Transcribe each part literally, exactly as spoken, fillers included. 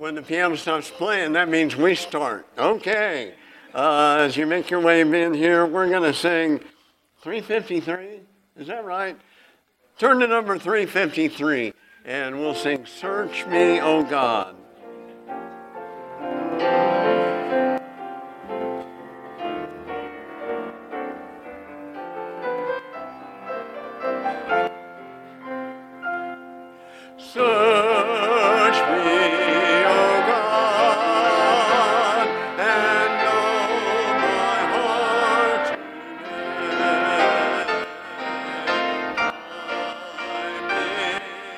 when the piano stops playing, that means we start. Okay. Uh, as you make your way in here, we're going to sing three fifty-three. Is that right? Turn to number three fifty-three, and we'll sing Search Me, O God. Search me, O God, and know my heart today. I may,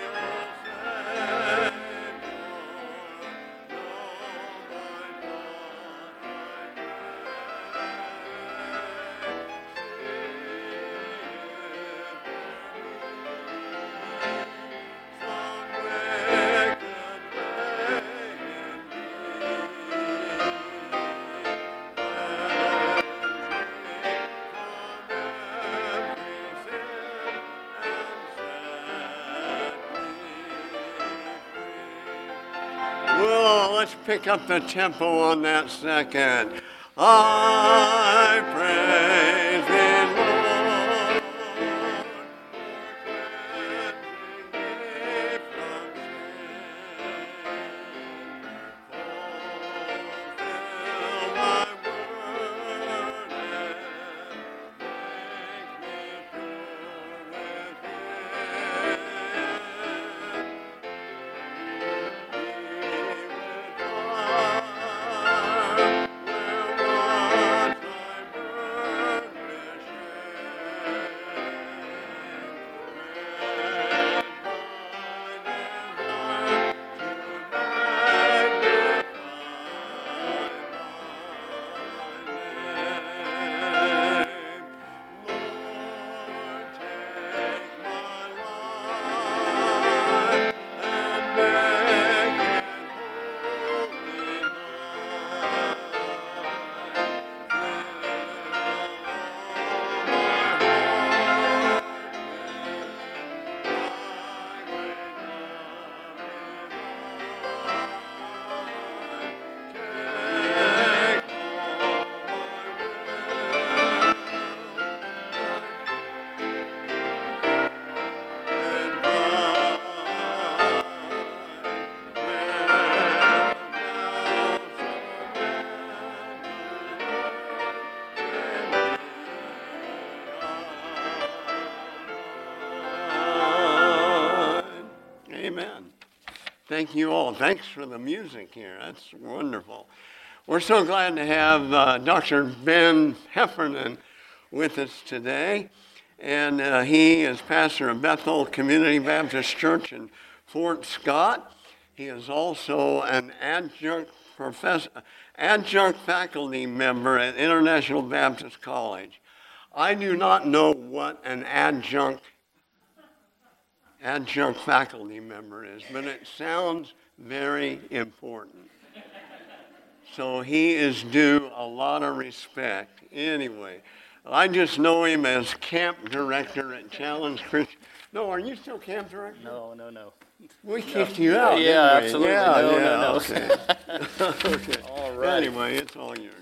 Well, let's pick up the tempo on that second. I praise thee, Lord, for cleansing me from sin. Fulfill my word and make me pure within. Amen. Thank you all. Thanks for the music here. That's wonderful. We're so glad to have uh, Doctor Ben Heffernan with us today. And uh, he is pastor of Bethel Community Baptist Church in Fort Scott. He is also an adjunct professor, adjunct faculty member at International Baptist College. I do not know what an adjunct adjunct faculty member is, but it sounds very important. So he is due a lot of respect. Anyway, I just know him as camp director at Challenge Christian. No, are you still camp director? No, no, no. We kicked you out, Yeah, didn't we? absolutely. Yeah, no, yeah, no, no. Okay. Okay. All right. Anyway, it's all yours.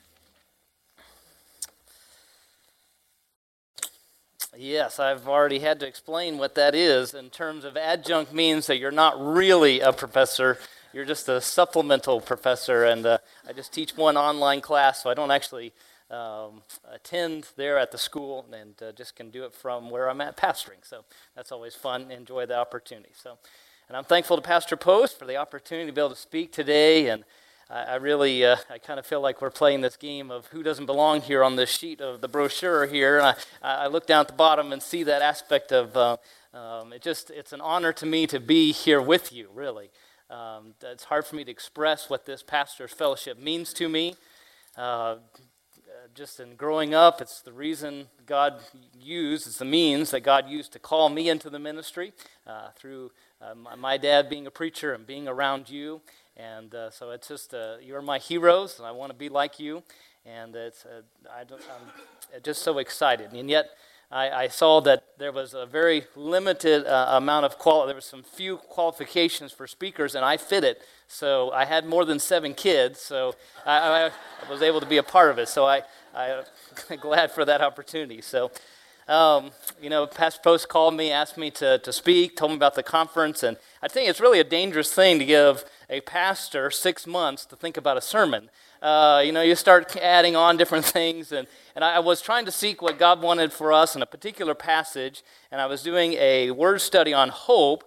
Yes, I've already had to explain what that is. In terms of adjunct means that you're not really a professor. You're just a supplemental professor, and uh, I just teach one online class, so I don't actually um, attend there at the school, and uh, just can do it from where I'm at pastoring. So that's always fun. Enjoy the opportunity. So, and I'm thankful to Pastor Post for the opportunity to be able to speak today, and I, I really, uh, I kind of feel like we're playing this game of who doesn't belong here on this sheet of the brochure here. And I, I look down at the bottom and see that aspect of uh, um, it. Just it's an honor to me to be here with you. Really, um, it's hard for me to express what this pastor's fellowship means to me. Uh, just in growing up, it's the reason God used, it's the means that God used to call me into the ministry uh, through uh, my, my dad being a preacher and being around you. And uh, so it's just, uh, you're my heroes, and I want to be like you. And it's, uh, I don't, I'm just so excited. And yet, I, I saw that there was a very limited uh, amount of qual. There was some few qualifications for speakers, and I fit it. So I had more than seven kids, so I, I was able to be a part of it. So I, I'm glad for that opportunity. So, um, you know, Pastor Post called me, asked me to, to speak, told me about the conference, and I think it's really a dangerous thing to give a pastor six months to think about a sermon. Uh, you know, you start adding on different things, and, and I was trying to seek what God wanted for us in a particular passage, and I was doing a word study on hope,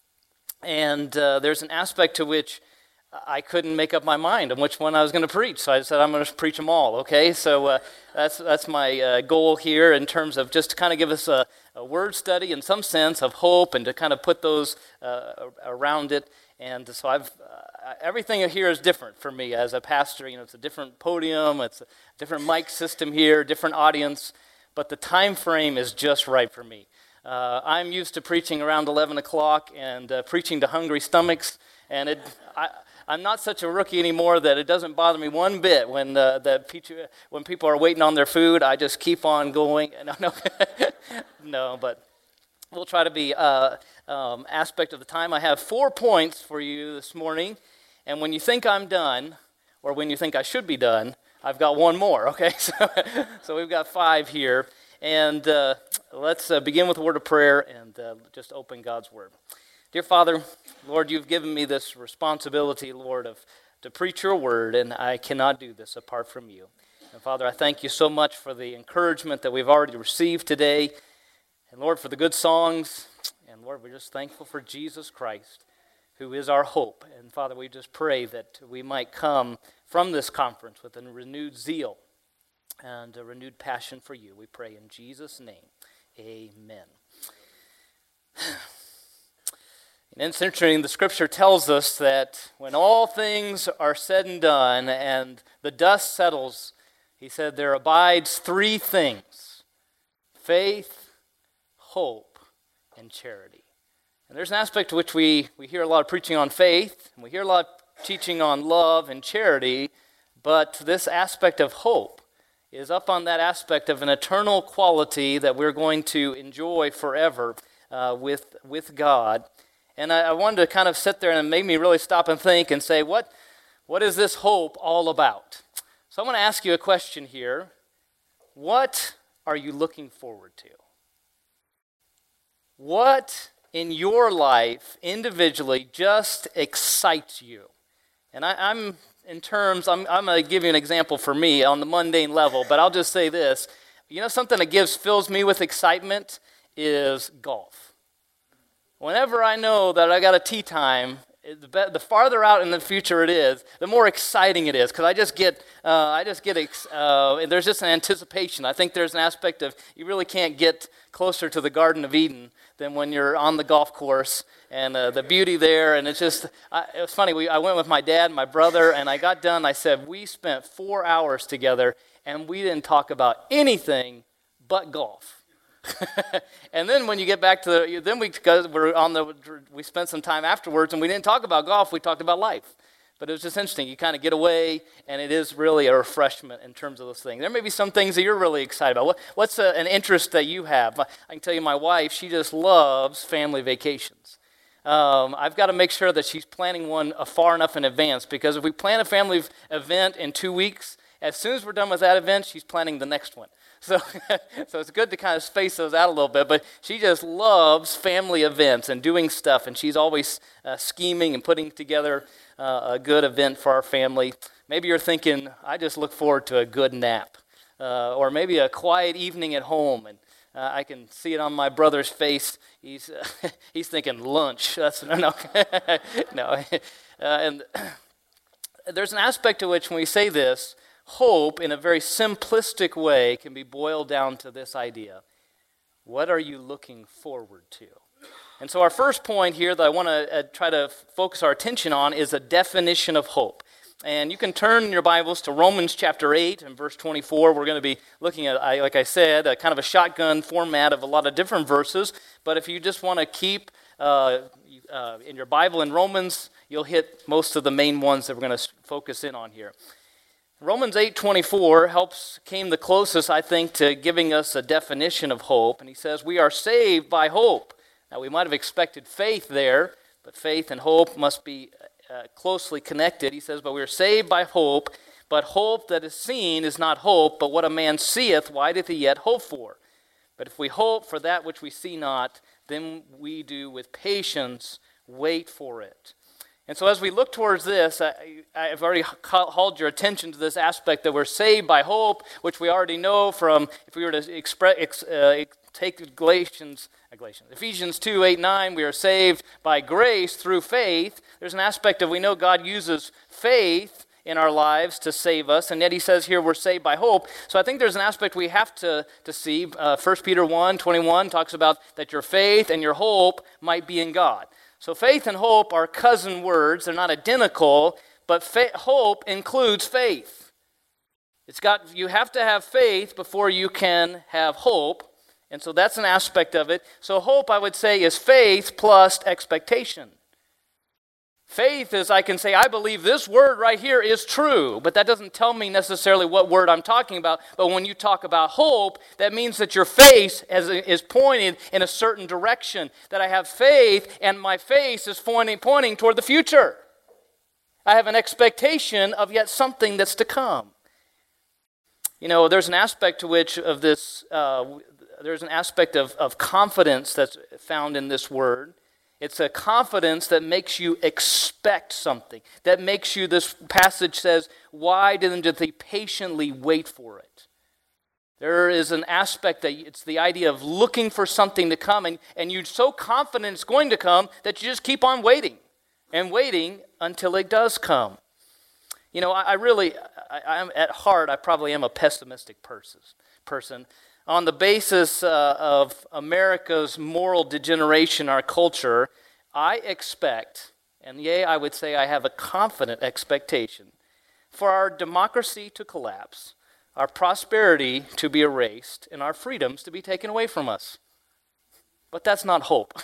and uh, there's an aspect to which I couldn't make up my mind on which one I was going to preach, so I said I'm going to preach them all, okay? So uh, that's that's my uh, goal here in terms of just to kind of give us a, a word study in some sense of hope and to kind of put those uh, around it. And so I've uh, everything here is different for me as a pastor. You know, it's a different podium, it's a different mic system here, different audience, but the time frame is just right for me. Uh, I'm used to preaching around eleven o'clock and uh, preaching to hungry stomachs, and it. I, I'm not such a rookie anymore that it doesn't bother me one bit when uh, that when people are waiting on their food. I just keep on going. No, no, no. But we'll try to be uh, um, aspect of the time. I have four points for you this morning, and when you think I'm done, or when you think I should be done, I've got one more. Okay, so so we've got five here, and uh, let's uh, begin with a word of prayer and uh, just open God's word. Dear Father, Lord, you've given me this responsibility, Lord, of to preach your word, and I cannot do this apart from you. And Father, I thank you so much for the encouragement that we've already received today, and Lord, for the good songs, and Lord, we're just thankful for Jesus Christ, who is our hope. And Father, we just pray that we might come from this conference with a renewed zeal and a renewed passion for you. We pray in Jesus' name, amen. And it's interesting, the scripture tells us that when all things are said and done and the dust settles, he said there abides three things: faith, hope, and charity. And there's an aspect to which we, we hear a lot of preaching on faith, and we hear a lot of teaching on love and charity, but this aspect of hope is up on that aspect of an eternal quality that we're going to enjoy forever uh, with, with God. And I, I wanted to kind of sit there, and it made me really stop and think and say, what, what is this hope all about? So I'm going to ask you a question here. What are you looking forward to? What in your life individually just excites you? And I, I'm in terms, I'm, I'm going to give you an example for me on the mundane level, but I'll just say this. You know, something that gives fills me with excitement is golf. Whenever I know that I got a tee time, the farther out in the future it is, the more exciting it is, because I just get, uh, I just get, uh, there's just an anticipation. I think there's an aspect of you really can't get closer to the Garden of Eden than when you're on the golf course and uh, the beauty there. And it's just, I, it was funny. We, I went with my dad and my brother, and I got done. I said we spent four hours together, and we didn't talk about anything but golf. And then when you get back to the, then we because we're on the, we spent some time afterwards, and we didn't talk about golf. We talked about life. But it was just interesting. You kind of get away, and it is really a refreshment in terms of those things. There may be some things that you're really excited about. What, what's a, an interest that you have? I can tell you, my wife, she just loves family vacations. Um, I've got to make sure that she's planning one uh, far enough in advance, because if we plan a family event in two weeks, as soon as we're done with that event, she's planning the next one. So, so it's good to kind of space those out a little bit, but she just loves family events and doing stuff, and she's always uh, scheming and putting together uh, a good event for our family. Maybe you're thinking, I just look forward to a good nap, uh, or maybe a quiet evening at home, and uh, I can see it on my brother's face. He's uh, he's thinking lunch. That's no, no, no. Uh, and there's an aspect to which when we say this, hope, in a very simplistic way, can be boiled down to this idea. What are you looking forward to? And so our first point here that I want to uh, try to f- focus our attention on is a definition of hope. And you can turn in your Bibles to Romans chapter eight and verse twenty-four. We're going to be looking at, like I said, a kind of a shotgun format of a lot of different verses. But if you just want to keep uh, uh, in your Bible in Romans, you'll hit most of the main ones that we're going to focus in on here. Romans eight twenty-four helps came the closest, I think, to giving us a definition of hope. And he says, we are saved by hope. Now, we might have expected faith there, but faith and hope must be uh, closely connected. He says, but we are saved by hope, but hope that is seen is not hope, but what a man seeth, why doth he yet hope for? But if we hope for that which we see not, then we do with patience wait for it. And so as we look towards this, I, I've already called your attention to this aspect that we're saved by hope, which we already know from, if we were to express, uh, take Galatians, uh, Galatians, Ephesians two, eight, nine, we are saved by grace through faith. There's an aspect of we know God uses faith in our lives to save us, and yet he says here we're saved by hope. So I think there's an aspect we have to, to see. Uh, First Peter one, twenty-one talks about that your faith and your hope might be in God. So faith and hope are cousin words. They're not identical, but fa- hope includes faith. It's got you have to have faith before you can have hope, and so that's an aspect of it. So hope, I would say, is faith plus expectation. Faith is I can say, I believe this word right here is true, but that doesn't tell me necessarily what word I'm talking about. But when you talk about hope, that means that your face is, is pointed in a certain direction, that I have faith and my face is pointing, pointing toward the future. I have an expectation of yet something that's to come. You know, there's an aspect to which of this, uh, there's an aspect of, of confidence that's found in this word. It's a confidence that makes you expect something, that makes you, this passage says, why didn't they patiently wait for it? There is an aspect that it's the idea of looking for something to come, and, and you're so confident it's going to come that you just keep on waiting and waiting until it does come. You know, I, I really, I, I'm at heart, I probably am a pessimistic person. person. On the basis uh, of America's moral degeneration, our culture, I expect, and yea, I would say I have a confident expectation, for our democracy to collapse, our prosperity to be erased, and our freedoms to be taken away from us. But that's not hope.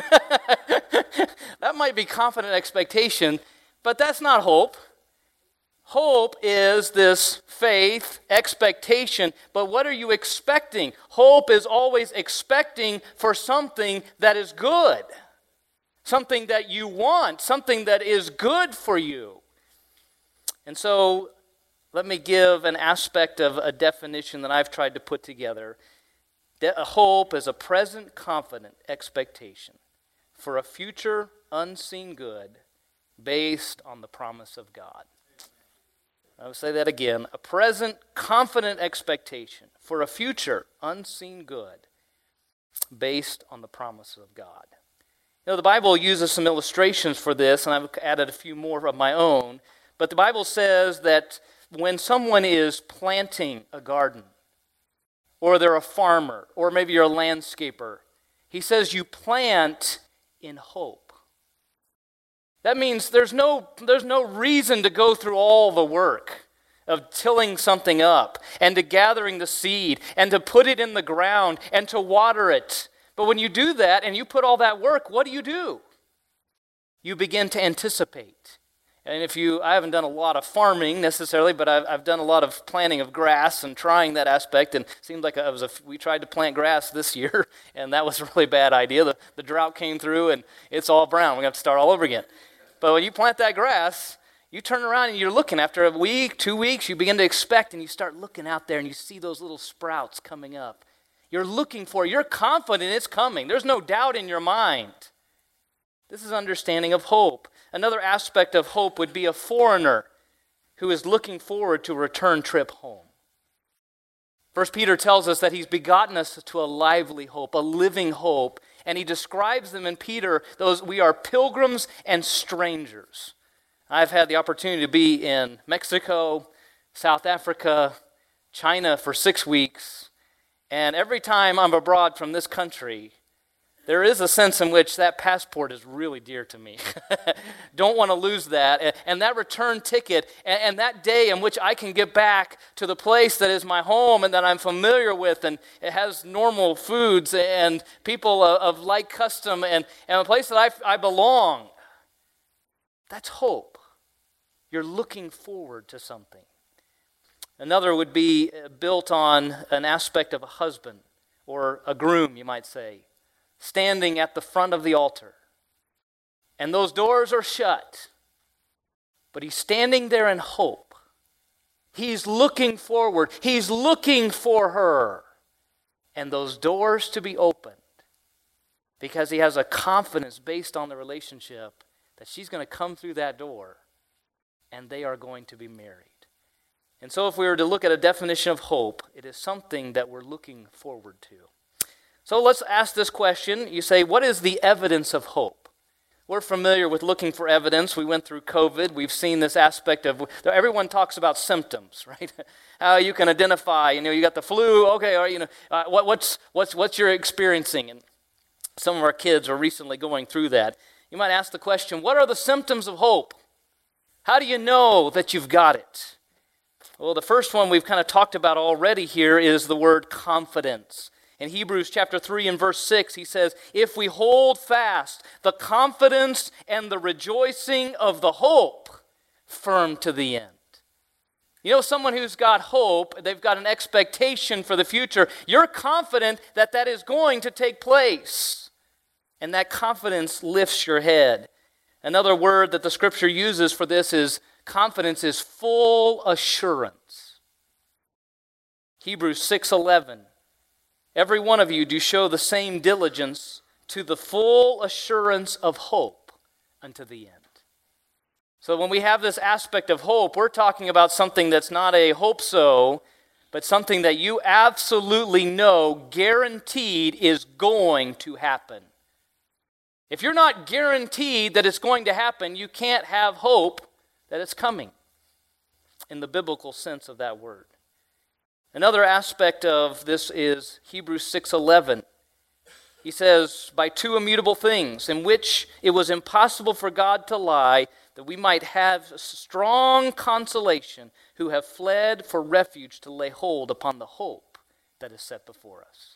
That might be confident expectation, but that's not hope. Hope is this faith, expectation, but what are you expecting? Hope is always expecting for something that is good, something that you want, something that is good for you. And so let me give an aspect of a definition that I've tried to put together. De- hope is a present confident expectation for a future unseen good based on the promise of God. I'll say that again. A present, confident expectation for a future, unseen good based on the promises of God. You know, the Bible uses some illustrations for this, and I've added a few more of my own. But the Bible says that when someone is planting a garden, or they're a farmer, or maybe you're a landscaper, he says you plant in hope. That means there's no, there's no reason to go through all the work of tilling something up and to gathering the seed and to put it in the ground and to water it. But when you do that and you put all that work, what do you do? You begin to anticipate. And if you, I haven't done a lot of farming necessarily, but I've, I've done a lot of planting of grass and trying that aspect. And it seemed like I was a, we tried to plant grass this year, and that was a really bad idea. The, the drought came through, and it's all brown. We have to start all over again. But when you plant that grass, you turn around and you're looking. After a week, two weeks, you begin to expect, and you start looking out there, and you see those little sprouts coming up. You're looking for it. You're confident it's coming. There's no doubt in your mind. This is understanding of hope. Another aspect of hope would be a foreigner who is looking forward to a return trip home. First Peter tells us that he's begotten us to a lively hope, a living hope, and he describes them in Peter, those we are pilgrims and strangers. I've had the opportunity to be in Mexico, South Africa, China for six weeks, and every time I'm abroad from this country, there is a sense in which that passport is really dear to me. Don't want to lose that. And that return ticket, and that day in which I can get back to the place that is my home and that I'm familiar with, and it has normal foods and people of like custom, and, and a place that I, I belong. That's hope. You're looking forward to something. Another would be built on an aspect of a husband or a groom, you might say, standing at the front of the altar. And those doors are shut, but he's standing there in hope. He's looking forward. He's looking for her and those doors to be opened because he has a confidence based on the relationship that she's going to come through that door and they are going to be married. And so if we were to look at a definition of hope, it is something that we're looking forward to. So let's ask this question. You say, what is the evidence of hope? We're familiar with looking for evidence. We went through COVID. We've seen this aspect of, everyone talks about symptoms, right? How you can identify, you know, you got the flu, okay, or, you know, uh, what, what's, what's, what's you're experiencing? And some of our kids are recently going through that. You might ask the question, what are the symptoms of hope? How do you know that you've got it? Well, the first one we've kind of talked about already here is the word confidence. In Hebrews chapter three and verse six, he says, if we hold fast the confidence and the rejoicing of the hope firm to the end. You know, someone who's got hope, they've got an expectation for the future. You're confident that that is going to take place. And that confidence lifts your head. Another word that the scripture uses for this is confidence is full assurance. Hebrews six eleven. Every one of you do show the same diligence to the full assurance of hope unto the end. So when we have this aspect of hope, we're talking about something that's not a hope so, but something that you absolutely know, guaranteed, is going to happen. If you're not guaranteed that it's going to happen, you can't have hope that it's coming in the biblical sense of that word. Another aspect of this is Hebrews six eleven. He says, by two immutable things, in which it was impossible for God to lie, that we might have strong consolation, who have fled for refuge to lay hold upon the hope that is set before us.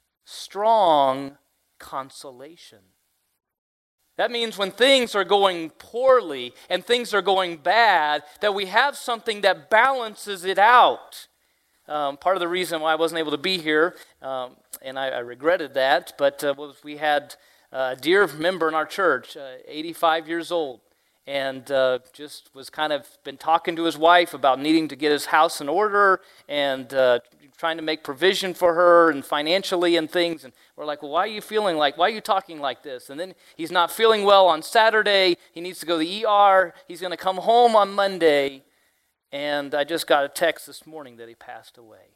Strong consolation. That means when things are going poorly and things are going bad, that we have something that balances it out. Um, part of the reason why I wasn't able to be here, um, and I, I regretted that, but uh, was we had a dear member in our church, uh, eighty-five years old, and uh, just was kind of been talking to his wife about needing to get his house in order and uh, trying to make provision for her and financially and things. And we're like, well, why are you feeling like, why are you talking like this? And then he's not feeling well on Saturday. He needs to go to the E R. He's going to come home on Monday. And I just got a text this morning that he passed away.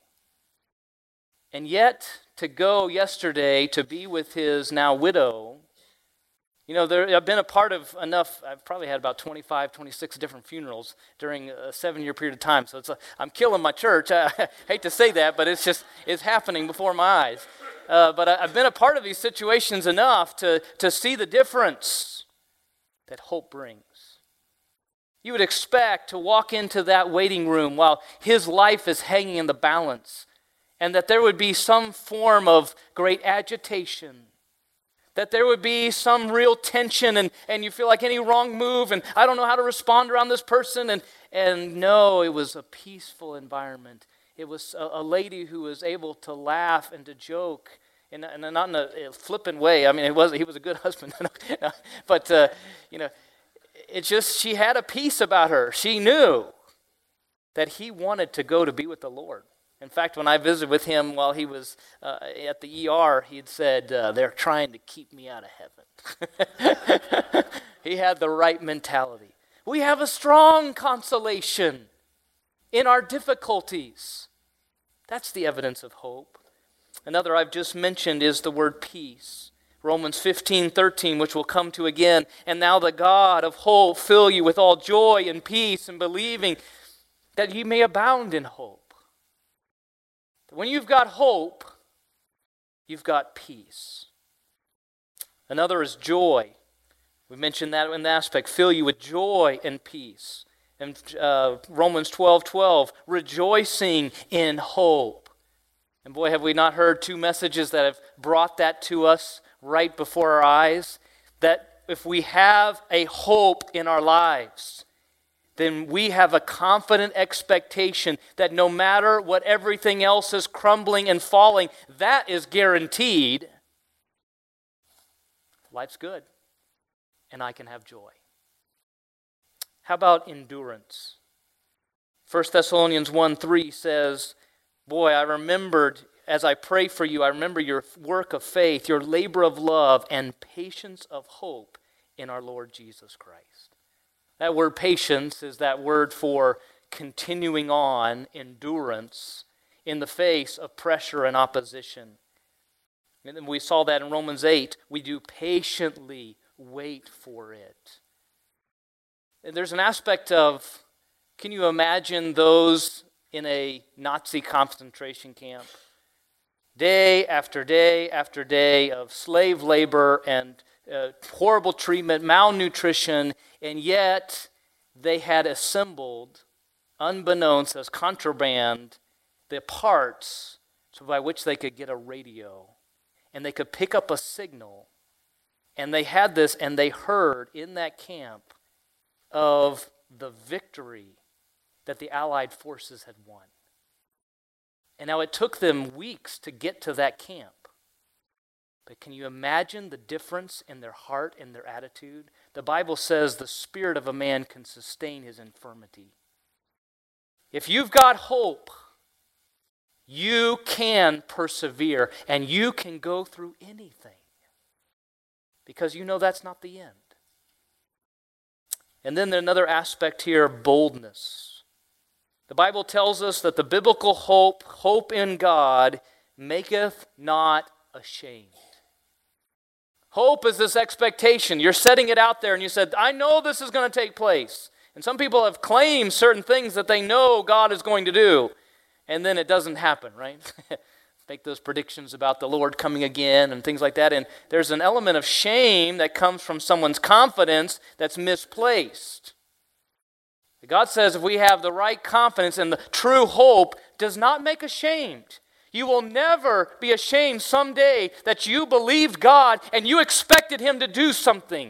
And yet, to go yesterday to be with his now widow, you know, there, I've been a part of enough, I've probably had about twenty-five, twenty-six different funerals during a seven-year period of time. So it's a, I'm killing my church. I, I hate to say that, but it's just, it's happening before my eyes. Uh, but I, I've been a part of these situations enough to, to see the difference that hope brings. You would expect to walk into that waiting room while his life is hanging in the balance, and that there would be some form of great agitation, that there would be some real tension, and, and you feel like any wrong move, and I don't know how to respond around this person, and, and no, it was a peaceful environment. It was a, a lady who was able to laugh and to joke, and, and not in a flippant way. I mean, it was he was a good husband, but uh, you know, it just, she had a peace about her. She knew that he wanted to go to be with the Lord. In fact, when I visited with him while he was uh, at the E R, he'd said, uh, they're trying to keep me out of heaven. He had the right mentality. We have a strong consolation in our difficulties. That's the evidence of hope. Another I've just mentioned is the word peace. Romans fifteen thirteen, which we'll come to again. And now the God of hope fill you with all joy and peace and believing, that ye may abound in hope. When you've got hope, you've got peace. Another is joy. We mentioned that in the aspect, fill you with joy and peace. And uh, Romans twelve twelve, rejoicing in hope. And boy, have we not heard two messages that have brought that to us right before our eyes, that if we have a hope in our lives, then we have a confident expectation that no matter what everything else is crumbling and falling, that is guaranteed. Life's good, and I can have joy. How about endurance? First Thessalonians one three says, boy, I remembered, as I pray for you, I remember your work of faith, your labor of love, and patience of hope in our Lord Jesus Christ. That word patience is that word for continuing on, endurance, in the face of pressure and opposition. And then we saw that in Romans eight. We do patiently wait for it. And there's an aspect of, can you imagine those in a Nazi concentration camp? Day after day after day of slave labor and uh, horrible treatment, malnutrition, and yet they had assembled, unbeknownst as contraband, the parts so by which they could get a radio. And they could pick up a signal. And they had this, and they heard in that camp of the victory that the Allied forces had won. And now it took them weeks to get to that camp. But can you imagine the difference in their heart and their attitude? The Bible says the spirit of a man can sustain his infirmity. If you've got hope, you can persevere and you can go through anything because you know that's not the end. And then another aspect here, boldness. The Bible tells us that the biblical hope, hope in God, maketh not ashamed. Hope is this expectation. You're setting it out there and you said, I know this is going to take place. And some people have claimed certain things that they know God is going to do. And then it doesn't happen, right? Make those predictions about the Lord coming again and things like that. And there's an element of shame that comes from someone's confidence that's misplaced. God says if we have the right confidence and the true hope, does not make ashamed. You will never be ashamed someday that you believed God and you expected Him to do something.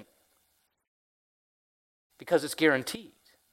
Because it's guaranteed.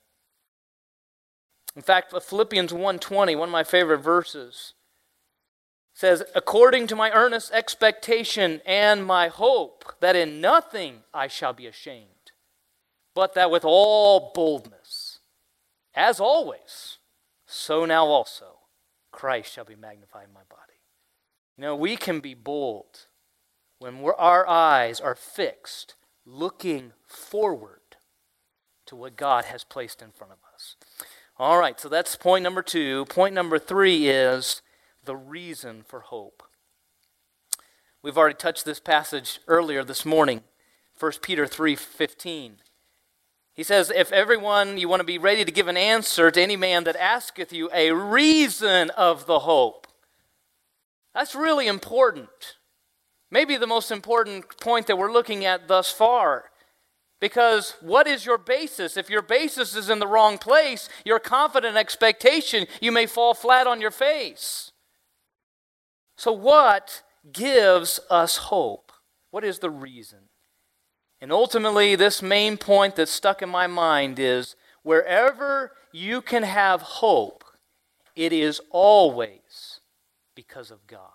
In fact, Philippians one twenty, one of my favorite verses, says, according to my earnest expectation and my hope, that in nothing I shall be ashamed, but that with all boldness, as always, so now also, Christ shall be magnified in my body. You know, we can be bold when we're, our eyes are fixed, looking forward to what God has placed in front of us. All right, so that's point number two. Point number three is the reason for hope. We've already touched this passage earlier this morning, First Peter three fifteen. He says, if everyone, you want to be ready to give an answer to any man that asketh you a reason of the hope. That's really important. Maybe the most important point that we're looking at thus far. Because what is your basis? If your basis is in the wrong place, your confident expectation, you may fall flat on your face. So what gives us hope? What is the reason? And ultimately, this main point that's stuck in my mind is, wherever you can have hope, it is always because of God.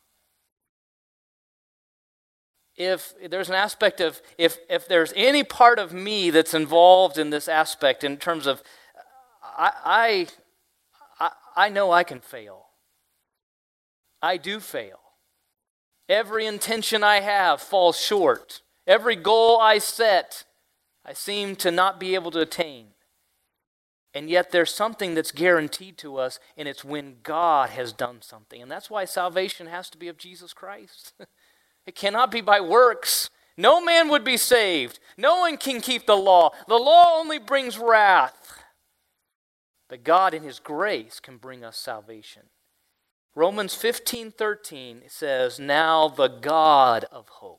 If there's an aspect of, if, if there's any part of me that's involved in this aspect in terms of, I, I, I know I can fail. I do fail. Every intention I have falls short. Every goal I set, I seem to not be able to attain. And yet there's something that's guaranteed to us, and it's when God has done something. And that's why salvation has to be of Jesus Christ. It cannot be by works. No man would be saved. No one can keep the law. The law only brings wrath. But God in His grace can bring us salvation. Romans fifteen thirteen says, now the God of hope.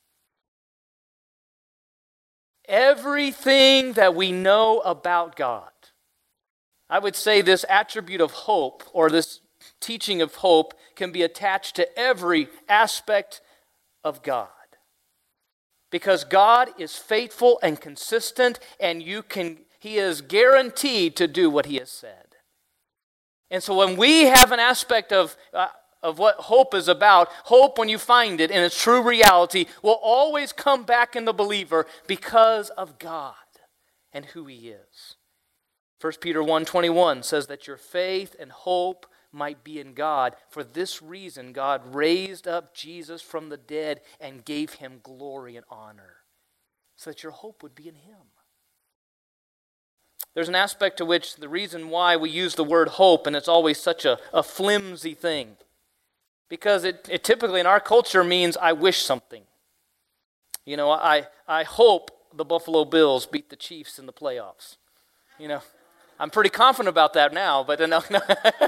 Everything that we know about God, I would say this attribute of hope, or this teaching of hope, can be attached to every aspect of God. Because God is faithful and consistent, and you can, he is guaranteed to do what he has said. And so when we have an aspect of, uh, of what hope is about, hope, when you find it in its true reality, will always come back in the believer because of God and who he is. First Peter one twenty-one says that your faith and hope might be in God. For this reason, God raised up Jesus from the dead and gave him glory and honor, so that your hope would be in him. There's an aspect to which the reason why we use the word hope, and it's always such a, a flimsy thing, because it, it typically in our culture means I wish something. You know, I, I hope the Buffalo Bills beat the Chiefs in the playoffs. You know, I'm pretty confident about that now, but no, no.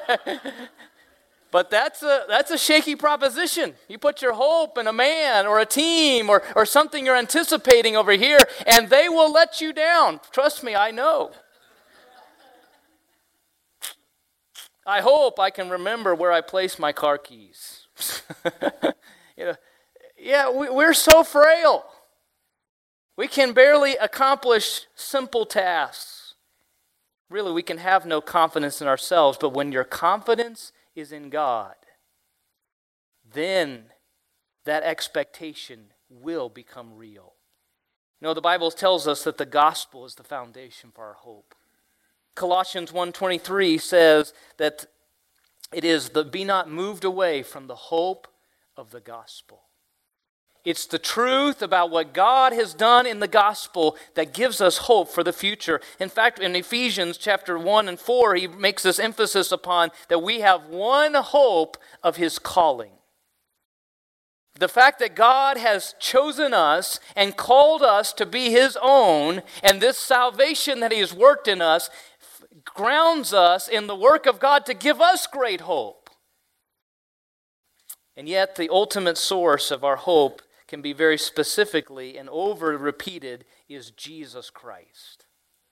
But that's a that's a shaky proposition. You put your hope in a man or a team or, or something you're anticipating over here, and they will let you down. Trust me, I know. I hope I can remember where I placed my car keys. you know, yeah, we, we're so frail. We can barely accomplish simple tasks. Really, we can have no confidence in ourselves, but when your confidence is in God, then that expectation will become real. You know, the Bible tells us that the gospel is the foundation for our hope. Colossians one twenty-three says that it is the be not moved away from the hope of the gospel. It's the truth about what God has done in the gospel that gives us hope for the future. In fact, in Ephesians chapter one and four, he makes this emphasis upon that we have one hope of his calling. The fact that God has chosen us and called us to be his own, and this salvation that he has worked in us grounds us in the work of God to give us great hope. And yet the ultimate source of our hope can be very specifically and over-repeated is Jesus Christ.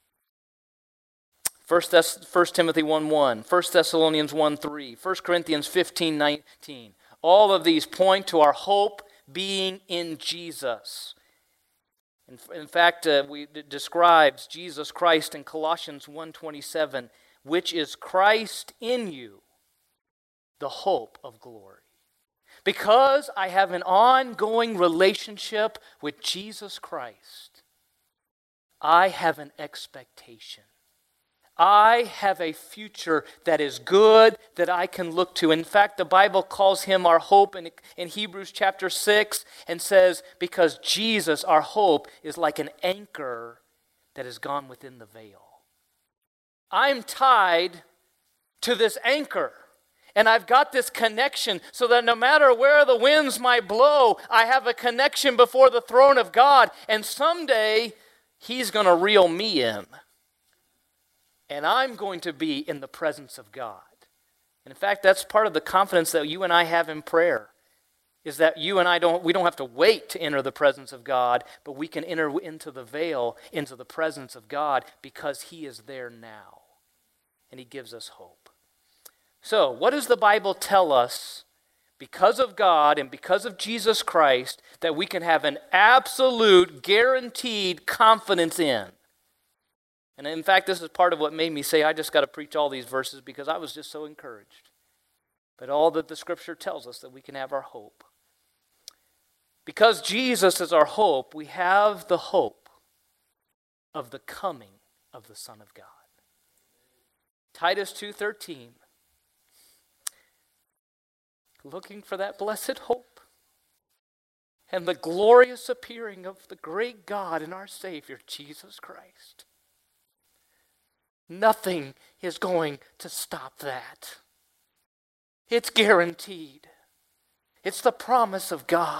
First Timothy one one, First Thessalonians one three, First Corinthians fifteen nineteen. All of these point to our hope being in Jesus. In, in fact, uh, we, it describes Jesus Christ in Colossians one twenty-seven, which is Christ in you, the hope of glory. Because I have an ongoing relationship with Jesus Christ, I have an expectation. I have a future that is good that I can look to. In fact, the Bible calls him our hope in, in Hebrews chapter six and says, because Jesus, our hope, is like an anchor that has gone within the veil. I'm tied to this anchor. And I've got this connection so that no matter where the winds might blow, I have a connection before the throne of God. And someday, he's going to reel me in. And I'm going to be in the presence of God. And in fact, that's part of the confidence that you and I have in prayer, is that you and I don't, we don't have to wait to enter the presence of God, but we can enter into the veil, into the presence of God, because he is there now. And he gives us hope. So, what does the Bible tell us because of God and because of Jesus Christ that we can have an absolute, guaranteed confidence in? And in fact, this is part of what made me say, I just got to preach all these verses because I was just so encouraged. But all that the Scripture tells us that we can have our hope. Because Jesus is our hope, we have the hope of the coming of the Son of God. Titus two thirteen. Looking for that blessed hope and the glorious appearing of the great God and our Savior, Jesus Christ. Nothing is going to stop that. It's guaranteed. It's the promise of God.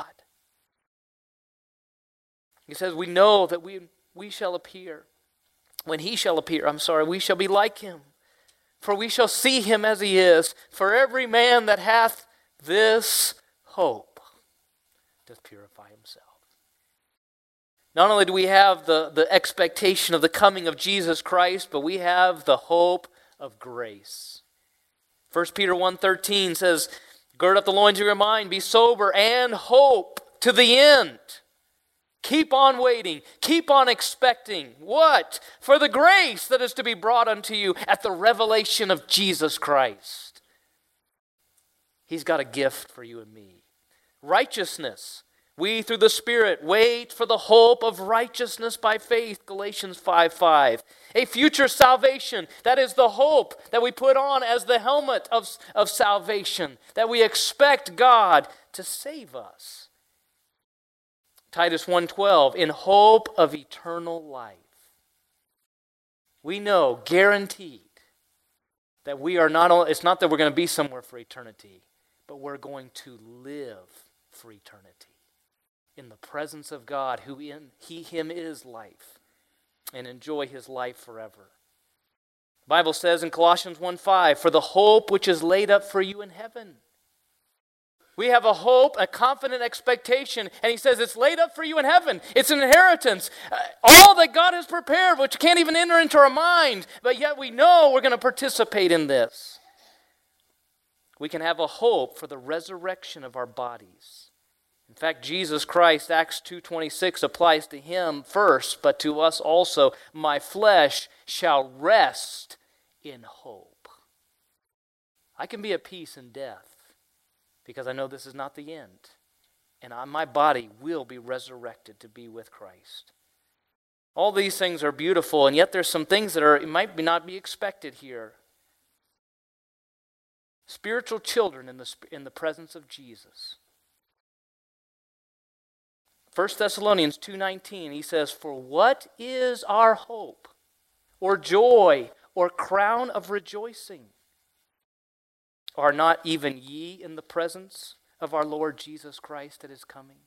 He says, we know that we, we shall appear. When he shall appear, I'm sorry, we shall be like him. For we shall see him as he is. For every man that hath this hope doth purify himself. Not only do we have the, the expectation of the coming of Jesus Christ, but we have the hope of grace. First Peter one thirteen says, gird up the loins of your mind, be sober, and hope to the end. Keep on waiting. Keep on expecting. What? For the grace that is to be brought unto you at the revelation of Jesus Christ. He's got a gift for you and me. Righteousness. We, through the Spirit, wait for the hope of righteousness by faith, Galatians five five. A future salvation, that is the hope that we put on as the helmet of, of salvation, that we expect God to save us. Titus one twelve, in hope of eternal life. We know, guaranteed, that we are not only, it's not that we're going to be somewhere for eternity, but we're going to live for eternity in the presence of God, who in He, Him is life, and enjoy His life forever. The Bible says in Colossians one five, for the hope which is laid up for you in heaven. We have a hope, a confident expectation, and he says it's laid up for you in heaven. It's an inheritance. Uh, all that God has prepared, which can't even enter into our mind, but yet we know we're going to participate in this. We can have a hope for the resurrection of our bodies. In fact, Jesus Christ, Acts two twenty-six, applies to him first, but to us also. My flesh shall rest in hope. I can be at peace in death, because I know this is not the end. And I, my body will be resurrected to be with Christ. All these things are beautiful, and yet there's some things that are it might be not be expected here. Spiritual children in the, in the presence of Jesus. First Thessalonians two nineteen, he says, for what is our hope, or joy, or crown of rejoicing? Are not even ye in the presence of our Lord Jesus Christ at his coming?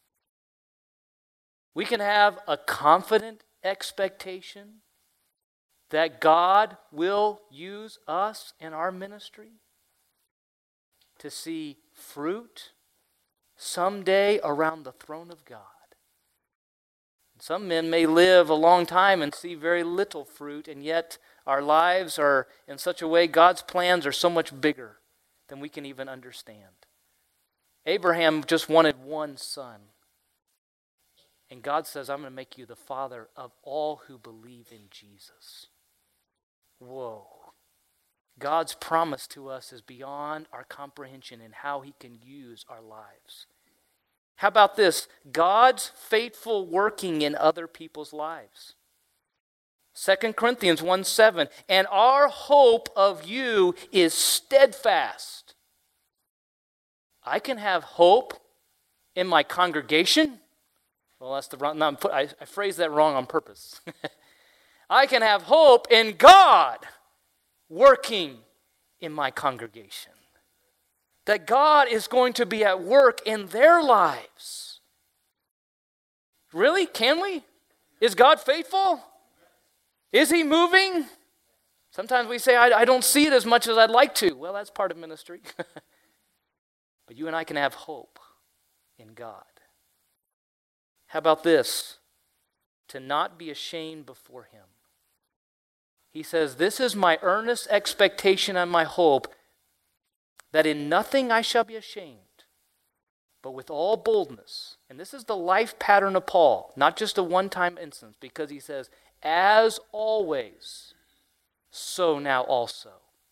We can have a confident expectation that God will use us in our ministry to see fruit someday around the throne of God. Some men may live a long time and see very little fruit, and yet our lives are in such a way, God's plans are so much bigger than we can even understand. Abraham just wanted one son. And God says, I'm going to make you the father of all who believe in Jesus. Whoa. God's promise to us is beyond our comprehension in how he can use our lives. How about this? God's faithful working in other people's lives. Second Corinthians one seven, and our hope of you is steadfast. I can have hope in my congregation. Well, that's the wrong, no, I, I phrased that wrong on purpose. I can have hope in God working in my congregation. That God is going to be at work in their lives. Really? Can we? Is God faithful? Is he moving? Sometimes we say, I, I don't see it as much as I'd like to. Well, that's part of ministry. But you and I can have hope in God. How about this? To not be ashamed before him. He says, this is my earnest expectation and my hope, that in nothing I shall be ashamed, but with all boldness. And this is the life pattern of Paul, not just a one-time instance, because he says, as always, so now also,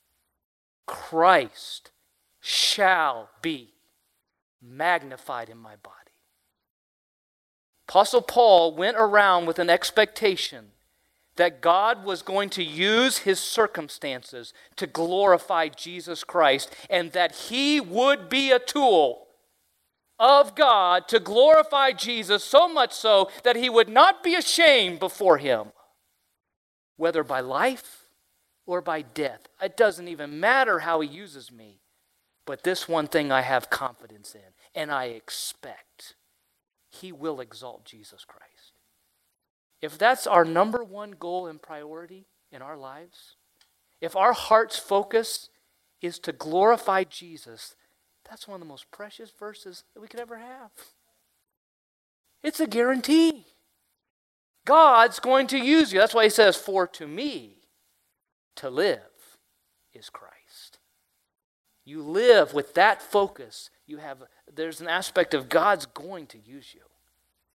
Christ shall be magnified in my body. Apostle Paul went around with an expectation that God was going to use his circumstances to glorify Jesus Christ, and that he would be a tool of God to glorify Jesus, so much so that he would not be ashamed before him, whether by life or by death. It doesn't even matter how he uses me, but this one thing I have confidence in, and I expect he will exalt Jesus Christ. If that's our number one goal and priority in our lives, if our heart's focus is to glorify Jesus, that's one of the most precious verses that we could ever have. It's a guarantee. God's going to use you. That's why he says, for to me, to live is Christ. You live with that focus. You have, there's an aspect of God's going to use you.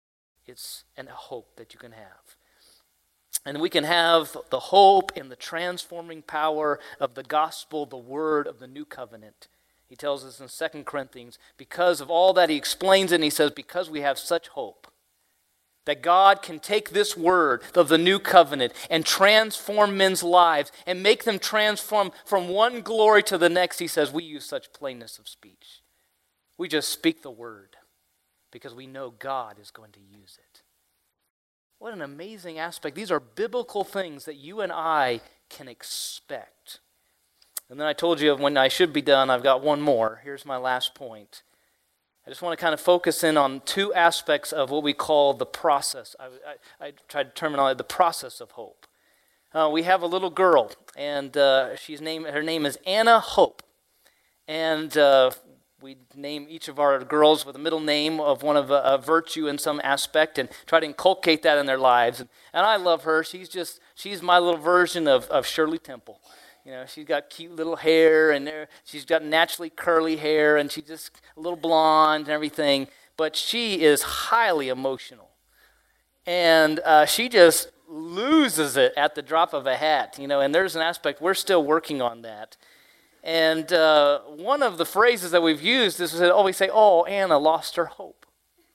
It's a hope that you can have. And we can have the hope in the transforming power of the gospel, the word of the new covenant. He tells us in Second Corinthians, because of all that he explains it, and he says, because we have such hope, that God can take this word of the new covenant and transform men's lives and make them transform from one glory to the next. He says, we use such plainness of speech. We just speak the word because we know God is going to use it. What an amazing aspect. These are biblical things that you and I can expect. And then I told you when I should be done, I've got one more. Here's my last point. I just want to kind of focus in on two aspects of what we call the process. I, I, I tried to terminology, the process of hope. Uh, we have a little girl, and uh, she's named. her name is Anna Hope. And uh, we name each of our girls with a middle name of one of a, a virtue in some aspect and try to inculcate that in their lives. And, and I love her. She's just, she's my little version of, of Shirley Temple. You know, she's got cute little hair, and she's got naturally curly hair, and she's just a little blonde and everything. But she is highly emotional. And uh, she just loses it at the drop of a hat. You know, and there's an aspect, we're still working on that. And uh, one of the phrases that we've used is that always say, oh, Anna lost her hope.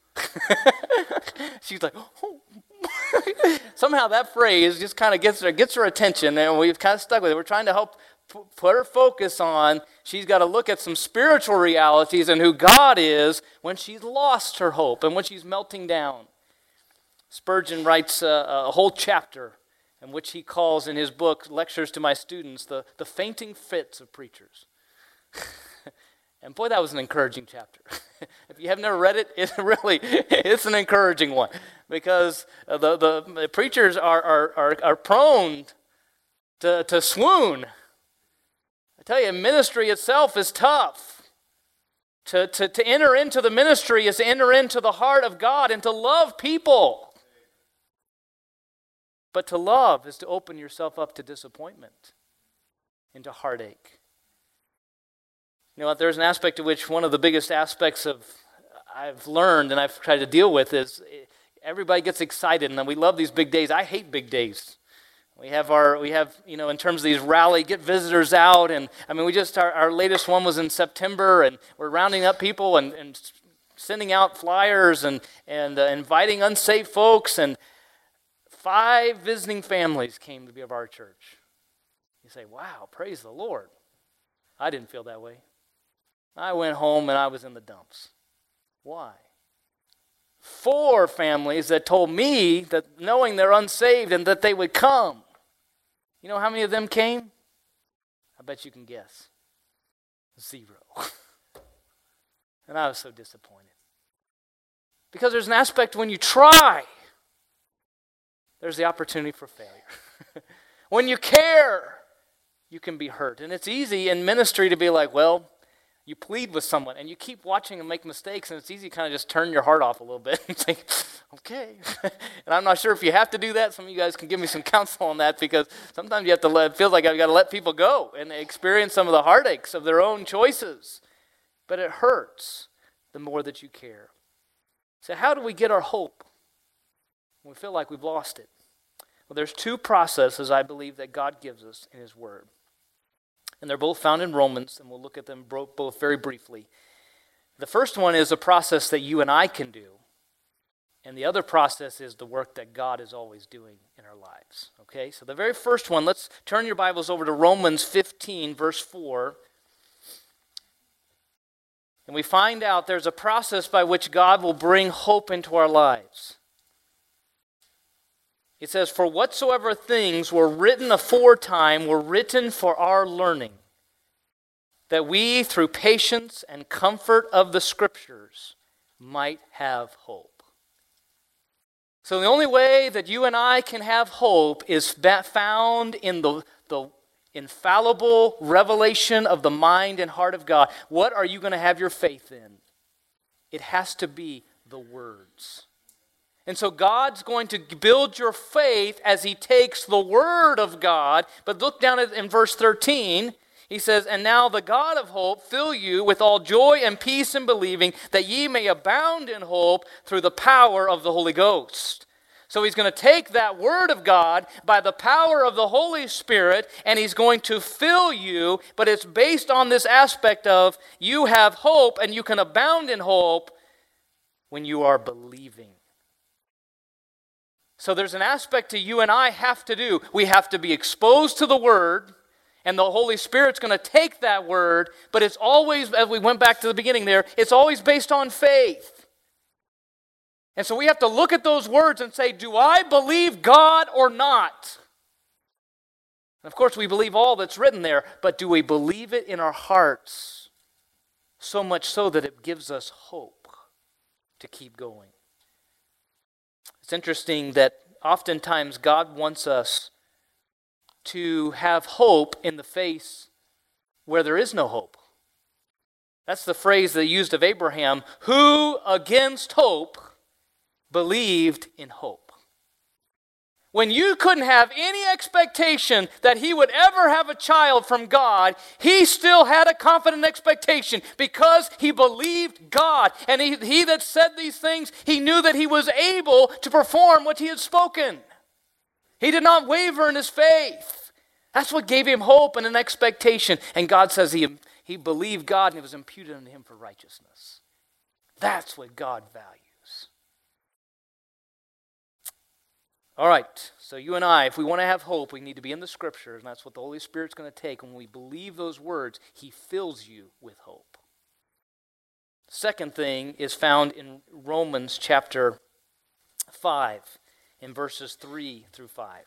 She's like, oh. Somehow that phrase just kind of gets her, gets her attention, and we've kind of stuck with it. We're trying to help p- put her focus on, she's got to look at some spiritual realities and who God is when she's lost her hope and when she's melting down. Spurgeon writes a, a whole chapter in which he calls in his book, Lectures to My Students, the, the fainting fits of preachers. And boy, that was an encouraging chapter. If you have never read it, it really, it's an encouraging one. Because the, the, the preachers are, are, are, are prone to, to swoon. I tell you, ministry itself is tough. To, to, to enter into the ministry is to enter into the heart of God and to love people. But to love is to open yourself up to disappointment and to heartache. You know what, there's an aspect to which one of the biggest aspects of I've learned and I've tried to deal with is everybody gets excited, and we love these big days. I hate big days. We have our, we have, you know, in terms of these rally, get visitors out, and I mean, we just, our, our latest one was in September, and we're rounding up people and, and sending out flyers and, and uh, inviting unsafe folks, and five visiting families came to be of our church. You say, wow, praise the Lord. I didn't feel that way. I went home and I was in the dumps. Why? Four families that told me that knowing they're unsaved and that they would come. You know how many of them came? I bet you can guess. Zero. And I was so disappointed. Because there's an aspect when you try, there's the opportunity for failure. When you care, you can be hurt. And it's easy in ministry to be like, well, you plead with someone and you keep watching them make mistakes, and it's easy to kind of just turn your heart off a little bit and say, okay. And I'm not sure if you have to do that. Some of you guys can give me some counsel on that, because sometimes you have to let, it feels like I've got to let people go and experience some of the heartaches of their own choices. But it hurts the more that you care. So how do we get our hope when we feel like we've lost it? Well, there's two processes I believe that God gives us in His Word. And they're both found in Romans, and we'll look at them both very briefly. The first one is a process that you and I can do. And the other process is the work that God is always doing in our lives. Okay, so the very first one, let's turn your Bibles over to Romans fifteen, verse four. And we find out there's a process by which God will bring hope into our lives. It says, for whatsoever things were written aforetime were written for our learning, that we, through patience and comfort of the Scriptures, might have hope. So the only way that you and I can have hope is found in the, the infallible revelation of the mind and heart of God. What are you going to have your faith in? It has to be the words. And so God's going to build your faith as He takes the Word of God. But look down at, in verse thirteen. He says, and now the God of hope fill you with all joy and peace in believing, that ye may abound in hope through the power of the Holy Ghost. So he's going to take that word of God by the power of the Holy Spirit, and he's going to fill you, but it's based on this aspect of you have hope and you can abound in hope when you are believing. So there's an aspect to you and I have to do. We have to be exposed to the word, and the Holy Spirit's going to take that word, but it's always, as we went back to the beginning there, it's always based on faith. And so we have to look at those words and say, do I believe God or not? And of course, we believe all that's written there, but do we believe it in our hearts? So much so that it gives us hope to keep going. It's interesting that oftentimes God wants us to have hope in the face where there is no hope. That's the phrase they used of Abraham, who against hope believed in hope. When you couldn't have any expectation that he would ever have a child from God, he still had a confident expectation because he believed God. And he, he that said these things, he knew that he was able to perform what he had spoken. He did not waver in his faith. That's what gave him hope and an expectation. And God says he, he believed God and it was imputed unto him for righteousness. That's what God values. All right, so you and I, if we want to have hope, we need to be in the Scriptures, and that's what the Holy Spirit's going to take. When we believe those words, he fills you with hope. The second thing is found in Romans chapter five, in verses three through five.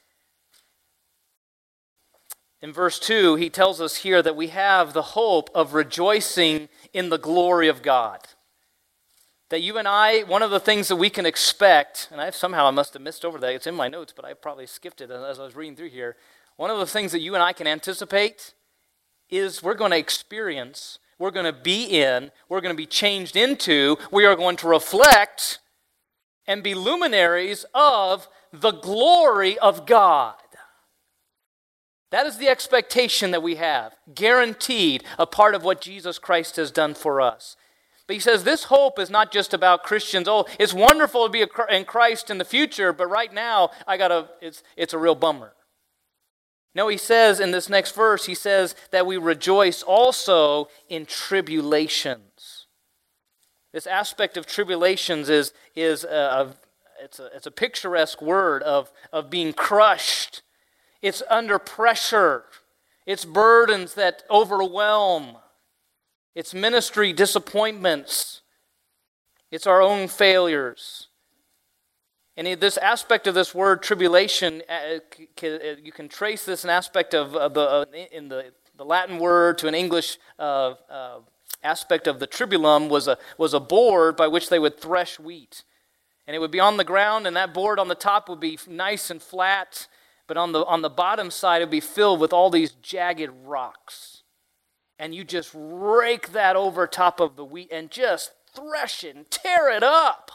In verse two, he tells us here that we have the hope of rejoicing in the glory of God. That you and I, one of the things that we can expect, and I somehow I must have missed over that, it's in my notes, but I probably skipped it as I was reading through here. One of the things that you and I can anticipate is we're going to experience, we're going to be in, we're going to be changed into, we are going to reflect and be luminaries of the glory of God. That is the expectation that we have, guaranteed, a part of what Jesus Christ has done for us. But he says this hope is not just about Christians. Oh, it's wonderful to be in Christ in the future, but right now I gotta. It's it's a real bummer. No, he says in this next verse, he says that we rejoice also in tribulations. This aspect of tribulations is is a, a it's a it's a picturesque word of of being crushed. It's under pressure. It's burdens that overwhelm. It's ministry disappointments. It's our own failures. And this aspect of this word tribulation, you can trace this an aspect of the in the, the Latin word to an English uh, uh, aspect of the tribulum was a was a board by which they would thresh wheat, and it would be on the ground, and that board on the top would be nice and flat, but on the on the bottom side it would be filled with all these jagged rocks. And you just rake that over top of the wheat and just thresh it and tear it up.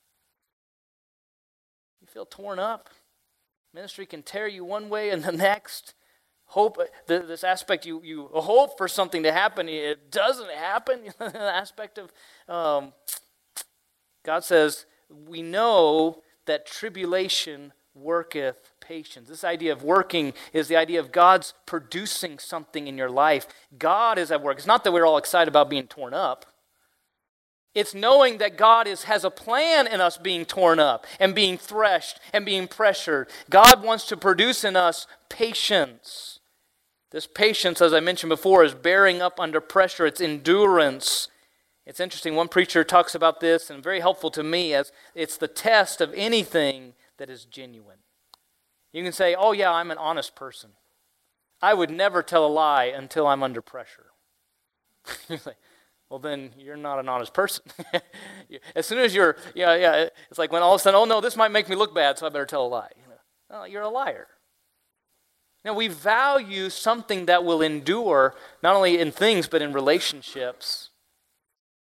You feel torn up? Ministry can tear you one way and the next. Hope, this aspect, you, you hope for something to happen, it doesn't happen. The aspect of, um, God says, we know that tribulation worketh patience. This idea of working is the idea of God's producing something in your life. God is at work. It's not that we're all excited about being torn up. It's knowing that God is, has a plan in us being torn up and being threshed and being pressured. God wants to produce in us patience. This patience, as I mentioned before, is bearing up under pressure. It's endurance. It's interesting. One preacher talks about this, and very helpful to me, as it's the test of anything that is genuine. You can say, oh yeah, I'm an honest person. I would never tell a lie until I'm under pressure. You say, well then you're not an honest person. As soon as you're, yeah, yeah, it's like when all of a sudden, oh no, this might make me look bad, so I better tell a lie. You know, oh, you're a liar. Now we value something that will endure, not only in things, but in relationships.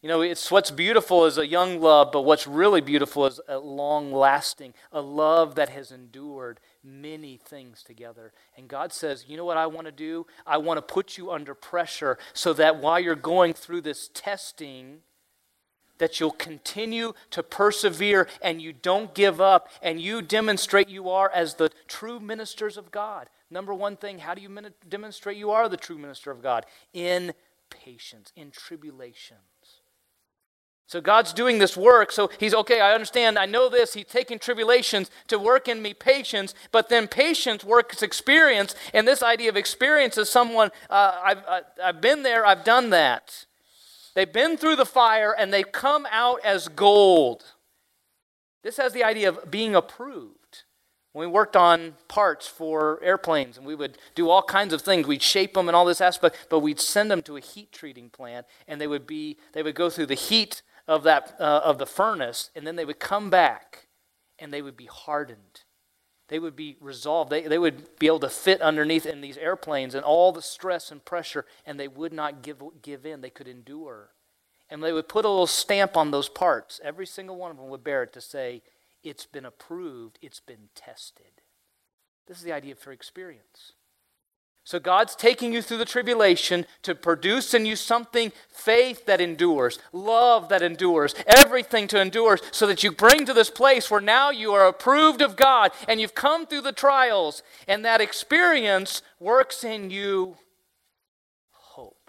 You know, it's what's beautiful is a young love, but what's really beautiful is a long-lasting, a love that has endured many things together. And God says, you know what I want to do? I want to put you under pressure so that while you're going through this testing, that you'll continue to persevere and you don't give up and you demonstrate you are as the true ministers of God. Number one thing, how do you min- demonstrate you are the true minister of God? In patience, in tribulations. So God's doing this work, so he's, okay, I understand, I know this, he's taking tribulations to work in me patience, but then patience works experience, and this idea of experience is someone, uh, I've, I, I've been there, I've done that. They've been through the fire, and they've come out as gold. This has the idea of being approved. When we worked on parts for airplanes, and we would do all kinds of things. We'd shape them and all this aspect, but we'd send them to a heat treating plant, and they would be they would go through the heat of that uh, of the furnace, and then they would come back, and they would be hardened. They would be resolved. They they would be able to fit underneath in these airplanes and all the stress and pressure, and they would not give give in. They could endure, and they would put a little stamp on those parts. Every single one of them would bear it to say, it's been approved, it's been tested. This is the idea for experience. So God's taking you through the tribulation to produce in you something, faith that endures, love that endures, everything to endure, so that you bring to this place where now you are approved of God and you've come through the trials, and that experience works in you hope.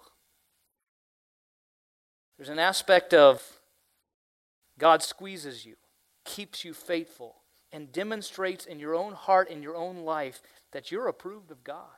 There's an aspect of God squeezes you, keeps you faithful, and demonstrates in your own heart, in your own life, that you're approved of God.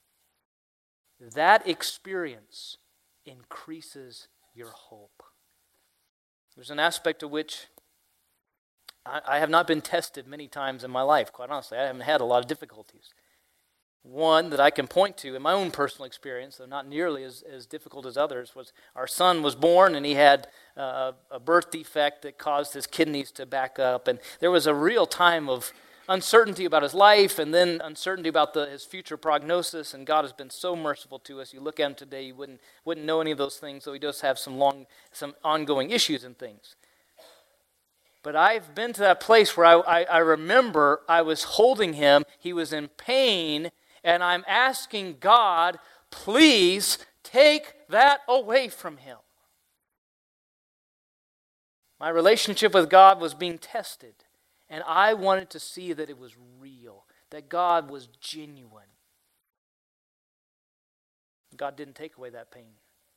That experience increases your hope. There's an aspect to which I, I have not been tested many times in my life, quite honestly. I haven't had a lot of difficulties. One that I can point to in my own personal experience, though not nearly as, as difficult as others, was our son was born and he had uh, a birth defect that caused his kidneys to back up. And there was a real time of uncertainty about his life, and then uncertainty about the, his future prognosis, and God has been so merciful to us. You look at him today, you wouldn't wouldn't know any of those things, so he does have some long, some ongoing issues and things. But I've been to that place where I, I, I remember I was holding him, he was in pain, and I'm asking God, please take that away from him. My relationship with God was being tested. And I wanted to see that it was real, that God was genuine. God didn't take away that pain.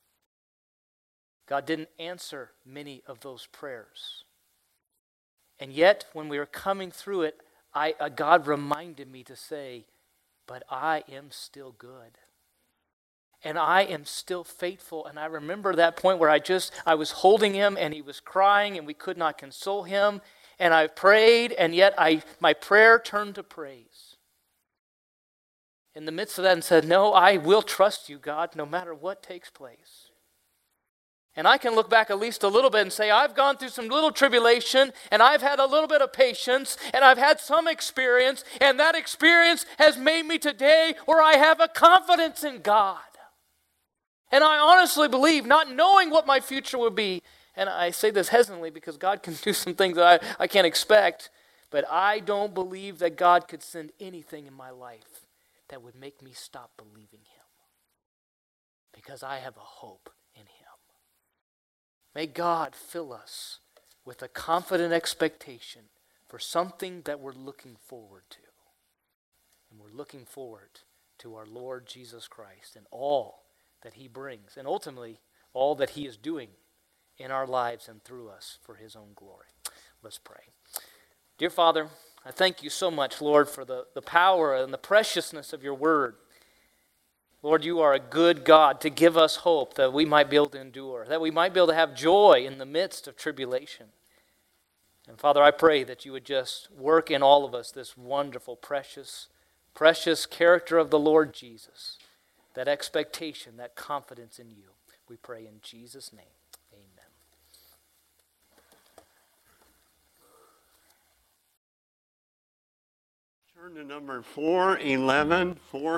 God didn't answer many of those prayers. And yet, when we were coming through it, I, uh, God reminded me to say, but I am still good. And I am still faithful. And I remember that point where I just, I was holding him and he was crying and we could not console him. And I prayed, and yet I my prayer turned to praise. In the midst of that, and said, no, I will trust you, God, no matter what takes place. And I can look back at least a little bit and say, I've gone through some little tribulation, and I've had a little bit of patience, and I've had some experience, and that experience has made me today where I have a confidence in God. And I honestly believe, not knowing what my future would be, and I say this hesitantly because God can do some things that I, I can't expect, but I don't believe that God could send anything in my life that would make me stop believing him, because I have a hope in him. May God fill us with a confident expectation for something that we're looking forward to. And we're looking forward to our Lord Jesus Christ and all that he brings, and ultimately all that he is doing in our lives and through us for his own glory. Let's pray. Dear Father, I thank you so much, Lord, for the, the power and the preciousness of your word. Lord, you are a good God to give us hope that we might be able to endure, that we might be able to have joy in the midst of tribulation. And Father, I pray that you would just work in all of us this wonderful, precious, precious character of the Lord Jesus, that expectation, that confidence in you. We pray in Jesus' name. Amen. Turn to number four eleven, four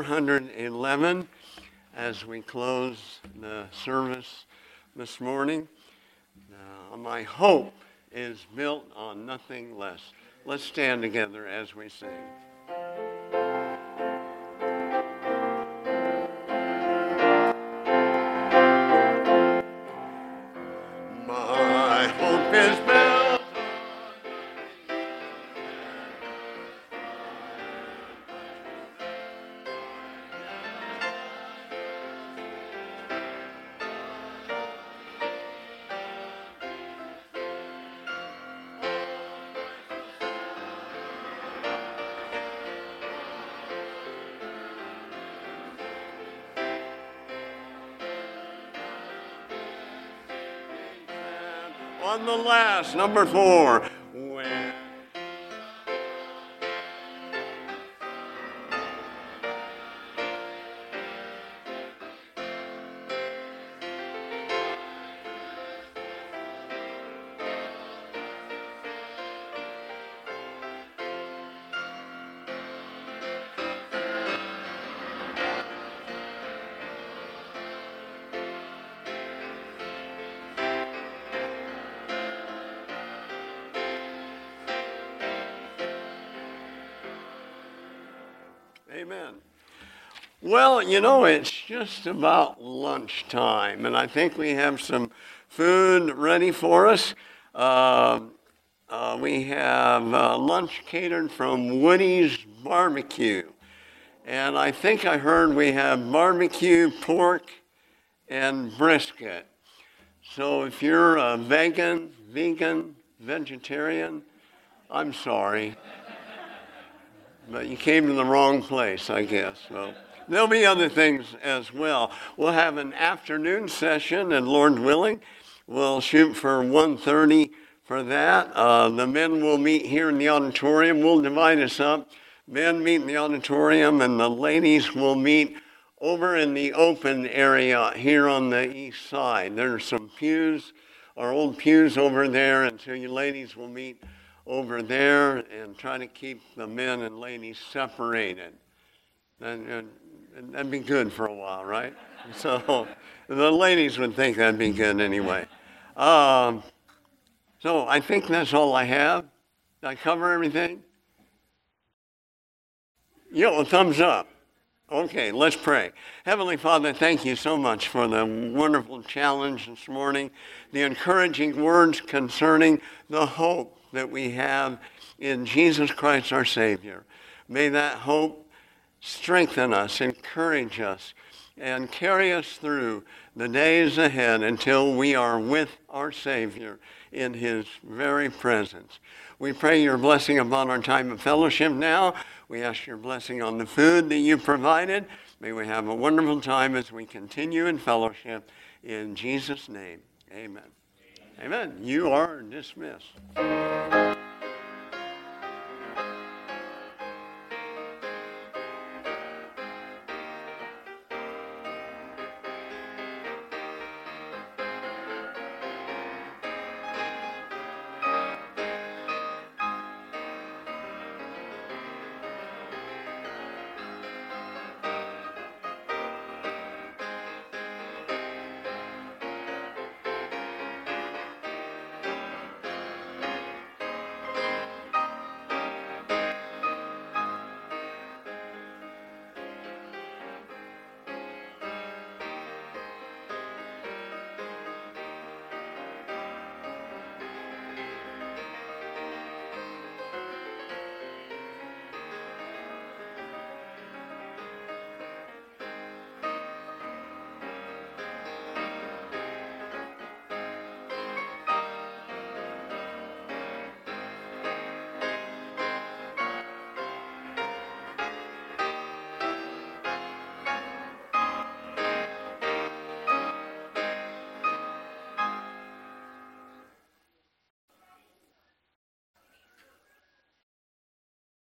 eleven, as we close the service this morning. Now, my hope is built on nothing less. Let's stand together as we sing. My hope is built. On the last, number four. When Amen. Well, you know, it's just about lunchtime, and I think we have some food ready for us. Uh, uh, we have uh, lunch catered from Woody's Barbecue, and I think I heard we have barbecue, pork, and brisket. So if you're a vegan, vegan, vegetarian, I'm sorry. But you came to the wrong place, I guess. So there'll be other things as well. We'll have an afternoon session, and Lord willing, we'll shoot for one thirty for that. Uh, the men will meet here in the auditorium. We'll divide us up. Men meet in the auditorium, and the ladies will meet over in the open area here on the east side. There's some pews, our old pews over there, and so you ladies will meet over there and try to keep the men and ladies separated. And, and, and that'd be good for a while, right? So the ladies would think that'd be good anyway. Um, so I think that's all I have. Did I cover everything? Yo, a thumbs up. Okay, let's pray. Heavenly Father, thank you so much for the wonderful challenge this morning, the encouraging words concerning the hope that we have in Jesus Christ our Savior. May that hope strengthen us, encourage us, and carry us through the days ahead until we are with our Savior in his very presence. We pray your blessing upon our time of fellowship now. We ask your blessing on the food that you provided. May we have a wonderful time as we continue in fellowship. In Jesus' name, amen. Amen. You are dismissed.